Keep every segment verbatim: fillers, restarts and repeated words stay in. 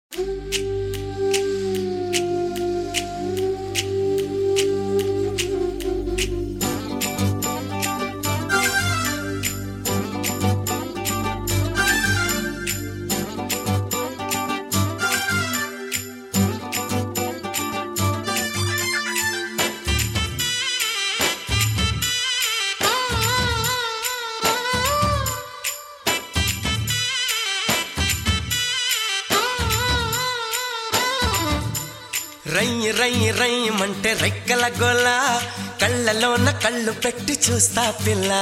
రయ్యి రయ్యి రయ్యమంటే రెక్కల గోల కళ్ళలోన కళ్ళు పెట్టి చూస్తా పిల్ల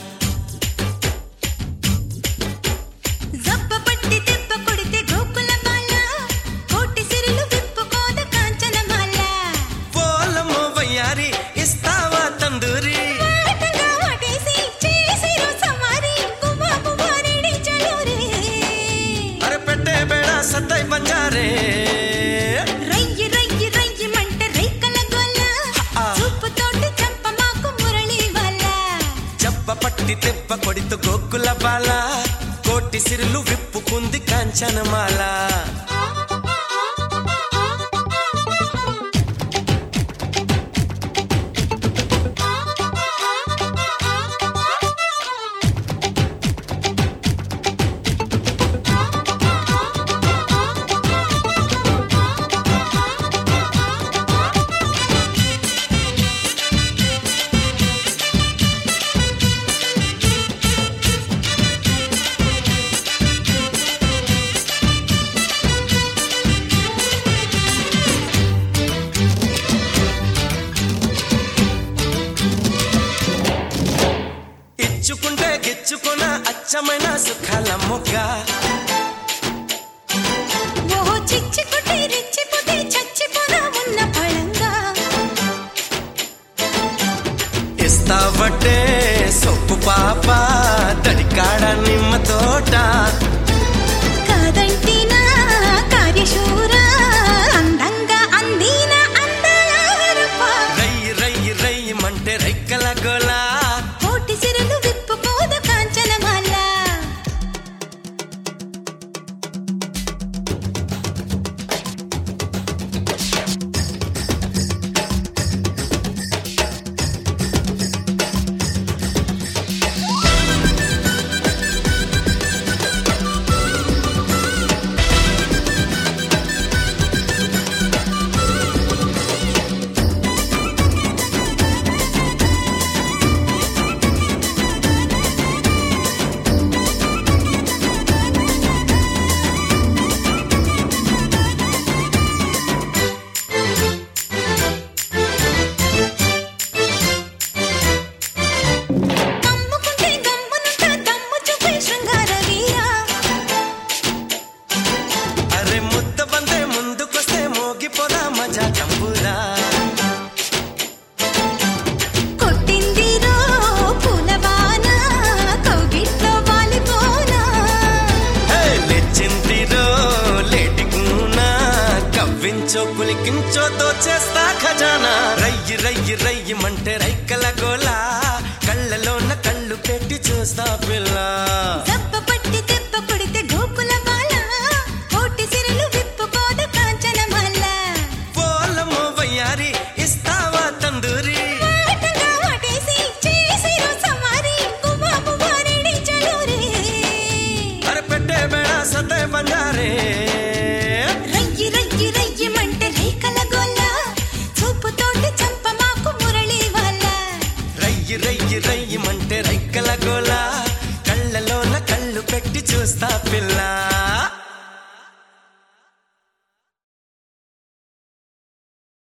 జబ్బ పట్టి దెబ్బ కొడితే గోకుల బాల కోటి సిరులు విప్పుకోద కాంచనమాల పోలమో వయ్యారి ఇస్తావా తందూరి వాటగా వాటేసి చేసిరు సమారి కుమా కుమారిడి చలోరే అరే పెట్టే బేడ సత్తై బంజారే రయ్యి రయ్యి రయ్యమంటే రెక్కల గోల చూపుతోటి చంప మాకు మురళి వాళ్ళ జబ్బ పట్టి దెబ్బ కొడితే గోకుల బాల కోటి సిరులు విప్పుకుంది కాంచనమాల ఇచ్చుకుంటే గిచ్చుకున్న అచ్చమైన సుఖాల మొగ్గ ఓహో చిచ్చికుటి రిచ్చికుటి చచ్చిపోదా ఉన్న పళంగా ఇస్తావటే సొప్పు పాప తడికాడ నిమ్మ తోట కాదంటినా కార్యశూర అందంగా అందిన అందారూప రయ్యి రయ్యి రయ్యమంటే రెక్కల గోల కోటి సిరులు విప్పుకోద కాంచనమాల కమ్ముకుంటే గమ్మునుంట దమ్ము చూపే శృంగార వీరా అరే ముద్ద బందే ముందుకొస్తే మోగిపోదా మజా తంబూరా కొట్టిందిరో పూలవాన కౌగిట్లో వాలిపోనా హే, లేచిందిరో లేటి కూనా కవ్వించో పులికించో దోచేస్తా ఖజానా రయ్యి రయ్యి రయ్యమంటే రైకల గోల కళ్ళలోన కళ్ళు పెట్టి చూస్తా పిల్ల దెబ్బ పట్టి దెబ్బ కొడితే గోకుల బాల కోటి సిరులు విప్పుకోద కాంచనమాల పోలమో వయ్యారి ఇస్తావా తందూరి వాటగా వాటేసి చేసిరు సమారి కుమా కుమారిడి చలోరే అరే పెట్టే బేడ సతే బంజారే రయ్యి రయ్యి రయ్యమంటే రేఖల గోల చూపుతోటి చంప మాకు మురళి వాళ్ళ రయ్యి రయ్యి రయ్యమంటే రైకల గోల కళ్ళలోన కళ్ళు పెట్టి చూస్తా పిల్ల